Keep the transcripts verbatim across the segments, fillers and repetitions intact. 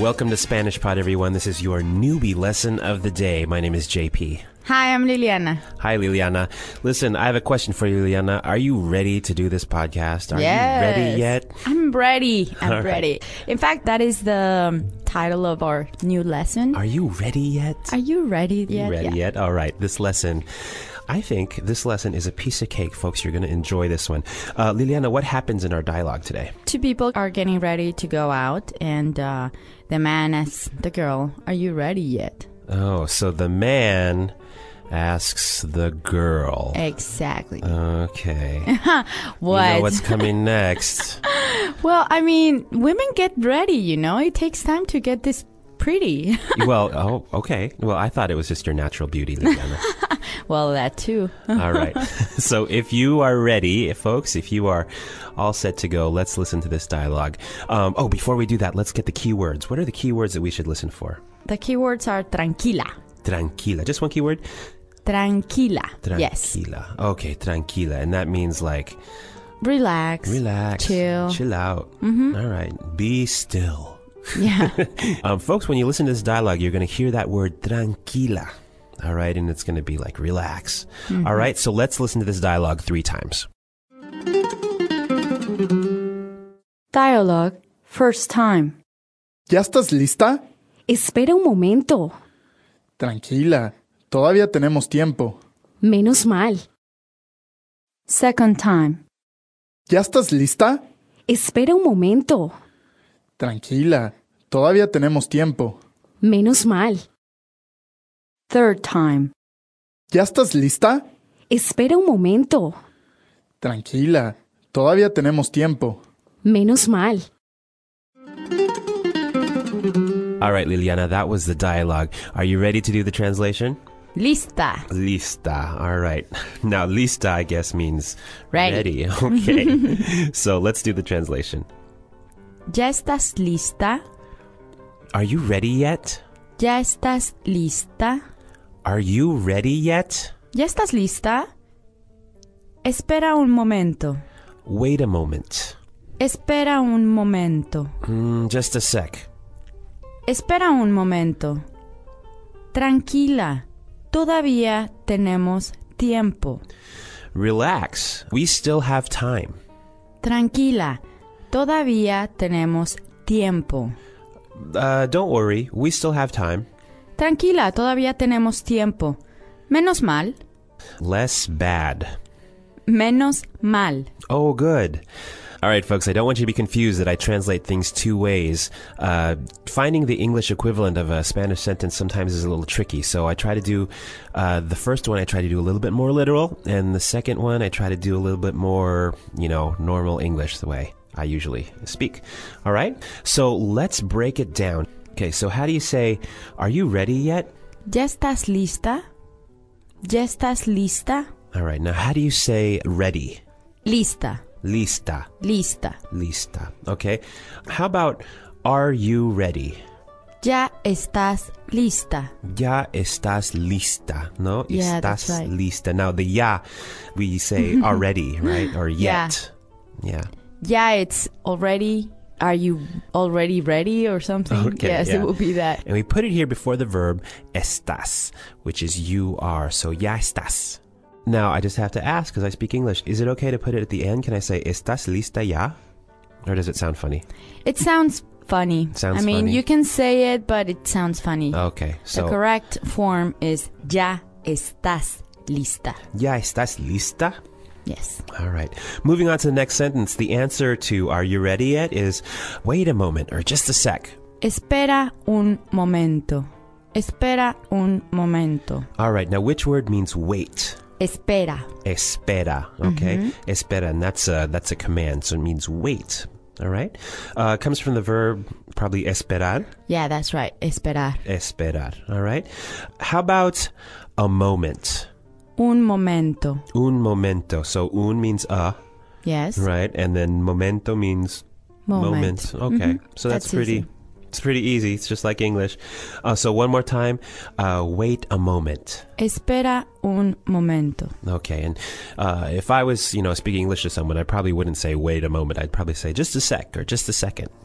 Welcome to Spanish Pod, everyone. This is your newbie lesson of the day. My name is J P. Hi, I'm Liliana. Hi, Liliana. Listen, I have a question for you, Liliana. Are you ready to do this podcast? Are yes. you ready yet? I'm ready. I'm All ready. Right. In fact, that is the title of our new lesson. Are you ready yet? Are you ready yet? You ready yeah. yet? All right. This lesson, I think this lesson is a piece of cake, folks. You're going to enjoy this one. Uh, Liliana, what happens in our dialogue today? Two people are getting ready to go out, and uh, the man asks the girl, "Are you ready yet?" Oh, so the man asks the girl. Exactly. Okay. What? You know what's coming next. Well, I mean, women get ready, you know? It takes time to get this pretty. Well, oh, okay. Well, I thought it was just your natural beauty, Liliana. Well, that too. All right. So if you are ready, folks, if you are all set to go, let's listen to this dialogue. Um, oh, before we do that, let's get the key words. What are the key words that we should listen for? The keywords are tranquila. Tranquila. Just one keyword? Tranquila. Tranquila. Yes. Okay, tranquila. And that means like... Relax. Relax. Chill. Chill out. Mm-hmm. All right. Be still. Yeah. um, folks, when you listen to this dialogue, you're going to hear that word tranquila. All right. And it's going to be like relax. Mm-hmm. All right. So let's listen to this dialogue three times. Dialogue. First time. ¿Ya estás lista? Espera un momento. Tranquila. Todavía tenemos tiempo. Menos mal. Second time. ¿Ya estás lista? Espera un momento. Tranquila. Todavía tenemos tiempo. Menos mal. Third time. ¿Ya estás lista? Espera un momento. Tranquila. Todavía tenemos tiempo. Menos mal. All right, Liliana, that was the dialogue. Are you ready to do the translation? Lista. Lista. All right. Now, lista, I guess, means ready. ready. Okay. So let's do the translation. ¿Ya estás lista? Are you ready yet? ¿Ya estás lista? Are you ready yet? ¿Ya estás lista? Espera un momento. Wait a moment. Espera un momento. Mm, just a sec. Espera un momento. Tranquila. Todavía tenemos tiempo. Relax. We still have time. Tranquila. Todavía tenemos tiempo. Uh, don't worry. We still have time. Tranquila. Todavía tenemos tiempo. Menos mal. Less bad. Menos mal. Oh, good. All right, folks, I don't want you to be confused that I translate things two ways. Uh, finding the English equivalent of a Spanish sentence sometimes is a little tricky. So I try to do, uh, the first one I try to do a little bit more literal, and the second one I try to do a little bit more, you know, normal English, the way I usually speak. All right? So let's break it down. Okay, so how do you say, are you ready yet? ¿Ya estás lista? ¿Ya estás lista? All right, now how do you say ready? Lista. Lista. Lista. Lista. Okay. How about, are you ready? Ya estás lista. Ya estás lista. No? Yeah, estás that's right. lista. Now, the ya, we say already, right? Or yet. Yeah. Yeah, it's already. Are you already ready or something? Okay, yes, yeah. it will be that. And we put it here before the verb estás, which is you are. So, ya estás. Now, I just have to ask, because I speak English, is it okay to put it at the end? Can I say, ¿estás lista ya? Or does it sound funny? It sounds funny. Sounds I mean, funny. you can say it, but it sounds funny. Okay, so... The correct form is, ya estás lista. Ya estás lista? Yes. All right. Moving on to the next sentence. The answer to are you ready yet is, wait a moment, or just a sec. Espera un momento. Espera un momento. All right. Now, which word means wait? Espera. Espera, okay? Mm-hmm. Espera, and that's a, that's a command, so it means wait, all right? Uh, it comes from the verb, probably esperar. Yeah, that's right, esperar. Esperar, all right? How about a moment? Un momento. Un momento, so un means a. Yes. Right, and then momento means moment. moment. Okay, mm-hmm. so that's, that's pretty... Easy. It's pretty easy. It's just like English. Uh, so one more time. Uh, wait a moment. Espera un momento. Okay. And uh, if I was, you know, speaking English to someone, I probably wouldn't say wait a moment. I'd probably say just a sec or just a second.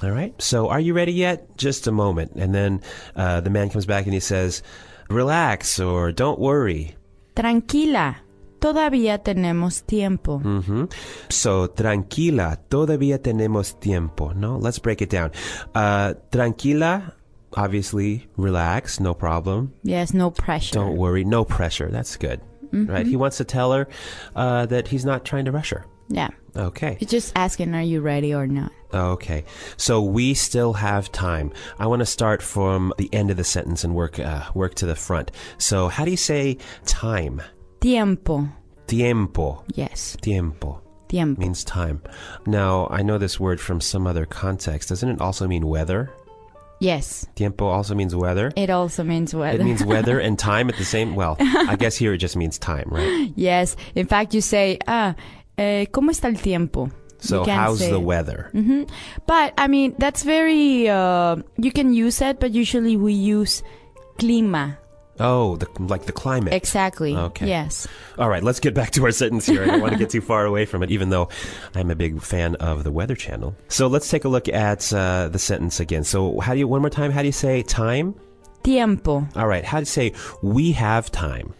All right. So are you ready yet? Just a moment. And then uh, the man comes back and he says, relax or don't worry. Tranquila, todavía tenemos tiempo. Mm-hmm. So, tranquila, todavía tenemos tiempo. No, let's break it down. Uh, tranquila, obviously, relax, no problem. Yes, no pressure. Don't worry, no pressure. That's good. Mm-hmm. Right? He wants to tell her uh, that he's not trying to rush her. Yeah. Okay. He's just asking, are you ready or not? Okay. So we still have time. I want to start from the end of the sentence and work uh, work to the front. So how do you say time? Tiempo. Tiempo. Yes. Tiempo. Tiempo. Means time. Now, I know this word from some other context. Doesn't it also mean weather? Yes. Tiempo also means weather? It also means weather. It means weather and time at the same... Well, I guess here it just means time, right? Yes. In fact, you say, ah, eh, ¿cómo está el tiempo? So how's the weather? Mm-hmm. But, I mean, that's very... Uh, you can use it, but usually we use clima. Oh, the, like the climate. Exactly. Okay. Yes. All right, let's get back to our sentence here. I don't want to get too far away from it, even though I'm a big fan of the Weather Channel. So let's take a look at uh, the sentence again. So how do you, one more time, how do you say time? Tiempo. All right, how do you say we have time?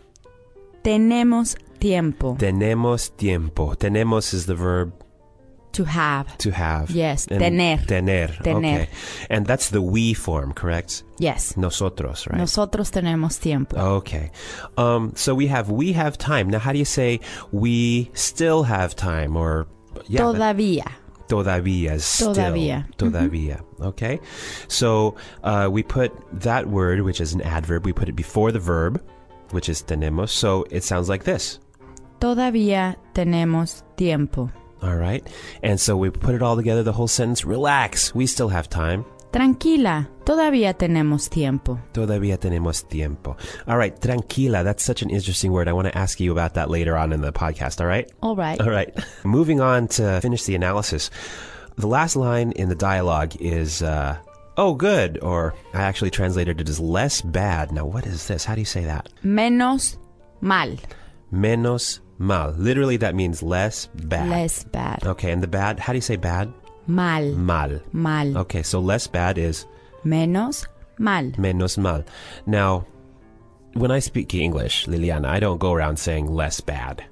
Tenemos tiempo. Tenemos tiempo. Tenemos is the verb to have. To have. Yes, and tener. Tener. Tener. Okay. And that's the we form, correct? Yes. Nosotros, right? Nosotros tenemos tiempo. Okay. Um, so we have we have time. Now, how do you say we still have time? Or yeah, Todavía. That, todavía is still. Todavía. Todavía. Mm-hmm. Okay. So uh, we put that word, which is an adverb, we put it before the verb, which is tenemos. So it sounds like this. Todavía tenemos tiempo. All right. And so we put it all together, the whole sentence. Relax. We still have time. Tranquila. Todavía tenemos tiempo. Todavía tenemos tiempo. All right. Tranquila. That's such an interesting word. I want to ask you about that later on in the podcast. All right? All right. All right. Moving on to finish the analysis. The last line in the dialogue is, uh, oh, good. Or I actually translated it as less bad. Now, what is this? How do you say that? Menos mal. Menos mal. Literally, that means less bad. Less bad. Okay, and the bad, how do you say bad? Mal. Mal. Mal. Okay, so less bad is? Menos mal. Menos mal. Now, when I speak English, Liliana, I don't go around saying less bad.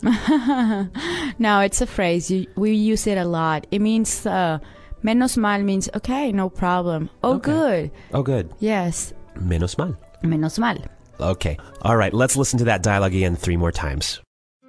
No, it's a phrase. You, we use it a lot. It means, uh, menos mal means, okay, no problem. Oh, okay. good. Oh, good. Yes. Menos mal. Menos mal. Okay. All right, let's listen to that dialogue again three more times.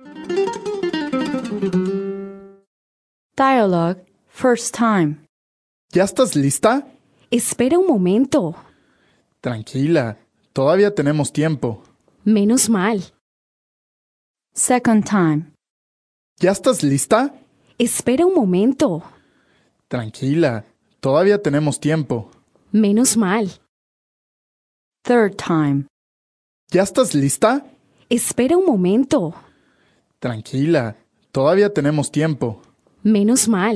Dialogue, first time. ¿Ya estás lista? Espera un momento. Tranquila, todavía tenemos tiempo. Menos mal. Second time. ¿Ya estás lista? Espera un momento. Tranquila, todavía tenemos tiempo. Menos mal. Third time. ¿Ya estás lista? Espera un momento. Tranquila, todavía tenemos tiempo. Menos mal.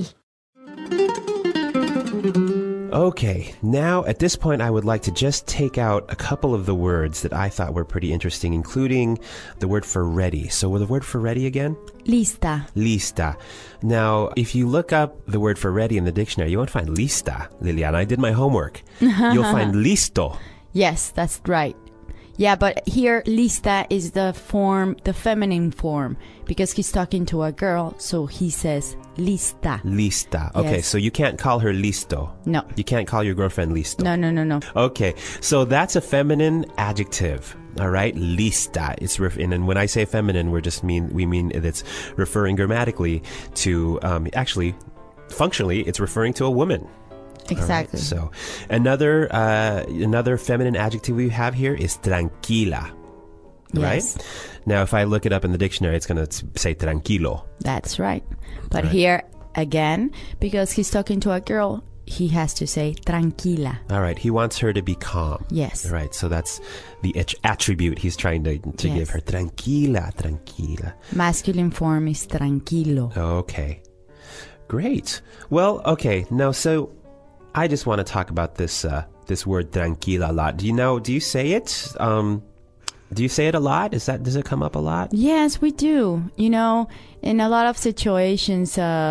Okay, now at this point I would like to just take out a couple of the words that I thought were pretty interesting, including the word for ready. So with the word for ready again? Lista. Lista. Now, if you look up the word for ready in the dictionary, you won't find lista, Liliana. I did my homework. You'll find listo. Yes, that's right. Yeah, but here lista is the form, the feminine form, because he's talking to a girl, so he says lista. Lista. Okay, Yes. so you can't call her listo. No. You can't call your girlfriend listo. No, no, no, no. Okay, so that's a feminine adjective. All right, lista. It's ref- and, and when I say feminine, we're just mean we mean it's referring grammatically to um, actually, functionally, it's referring to a woman. Exactly. Right, so another uh, another feminine adjective we have here is tranquila. Right? Yes. Now, if I look it up in the dictionary, it's going to say tranquilo. That's right. But Right. here, again, because he's talking to a girl, he has to say tranquila. All right. He wants her to be calm. Yes. Right. So that's the at- attribute he's trying to, to Yes. give her. Tranquila, tranquila. Masculine form is tranquilo. Okay. Great. Well, okay. Now, so I just want to talk about this uh, this word tranquila a lot. Do you know, do you say it? Um, do you say it a lot? Is that, does it come up a lot? Yes, we do. You know, in a lot of situations, uh,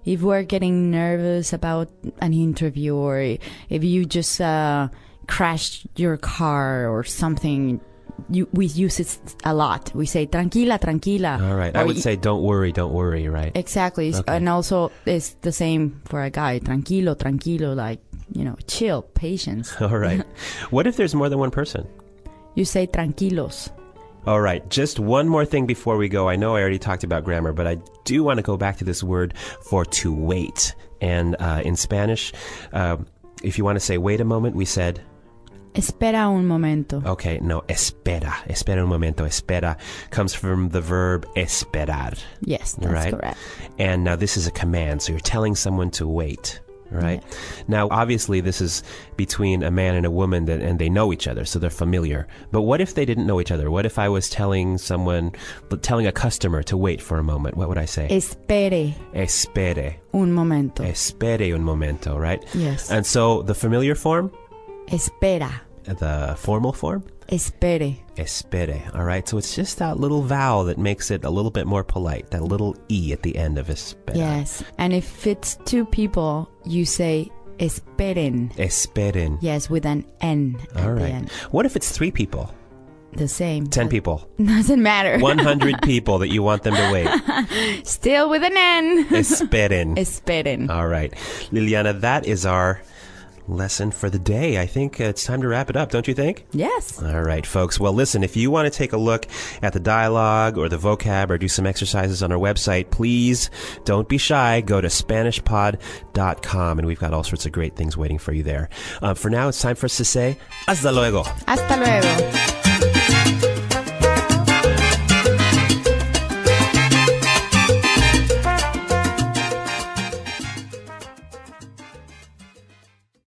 if we're getting nervous about an interview, or if you just uh, crashed your car or something, you, we use it a lot. We say tranquila, tranquila. All right. I would say don't worry, don't worry, right? Exactly. Okay. And also it's the same for a guy. Tranquilo, tranquilo, like, you know, chill, patience. All right. What if there's more than one person? You say tranquilos. All right. Just one more thing before we go. I know I already talked about grammar, but I do want to go back to this word for to wait. And uh, in Spanish, uh, if you want to say wait a moment, we said... Espera un momento. Okay, no, espera. Espera un momento. Espera comes from the verb esperar. Yes, that's right? correct. And now this is a command, so you're telling someone to wait, right? Yeah. Now, obviously, this is between a man and a woman, that, and they know each other, so they're familiar. But what if they didn't know each other? What if I was telling someone, telling a customer to wait for a moment? What would I say? Espere Espere. un momento. Espere un momento, right? Yes. And so the familiar form, Espera. the formal form, Espere. espere. All right, so it's just that little vowel that makes it a little bit more polite, that little E at the end of espera. Yes. And if it's two people, you say esperen. Esperen. Yes, with an N at All the right. end. What if it's three people? The same. Ten but people. Doesn't matter. one hundred people that you want them to wait. Still with an N. Esperen. Esperen. All right. Liliana, that is our lesson for the day. I think uh, it's time to wrap it up, don't you think? Yes. All right, folks. Well, listen, if you want to take a look at the dialogue or the vocab or do some exercises on our website, please don't be shy. Go to Spanish Pod dot com, and we've got all sorts of great things waiting for you there. Uh, for now, it's time for us to say hasta luego. Hasta luego.